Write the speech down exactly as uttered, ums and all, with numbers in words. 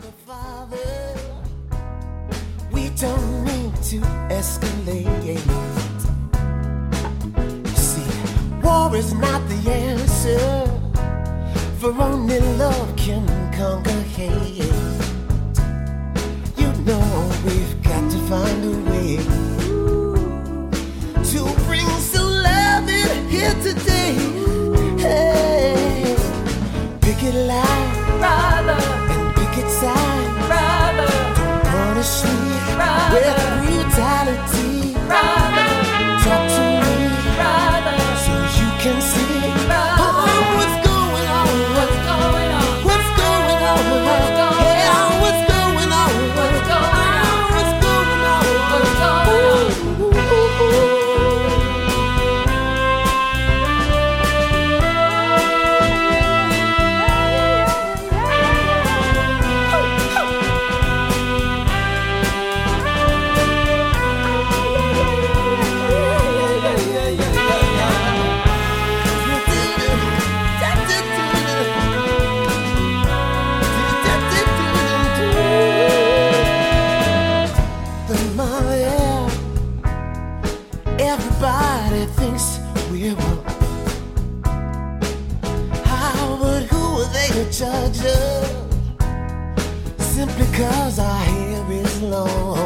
the Father. We don't need to escalate. You see, war is not the answer, for only love can conquer hate. You know we've got to find a way to bring some love in here today. Hey, pick it loud, brother, and pick it side, brother. Don't punish me Brother. with brutality. Brother. Talk to me, Brother. so you can see Brother. oh, what's going on. What's going on? What's going on? What's going Yeah, on? what's going on? What's going on? What's going on? What's going on? Everybody thinks we're wrong. How, but who are they to judge us? Simply 'cause our hair is long.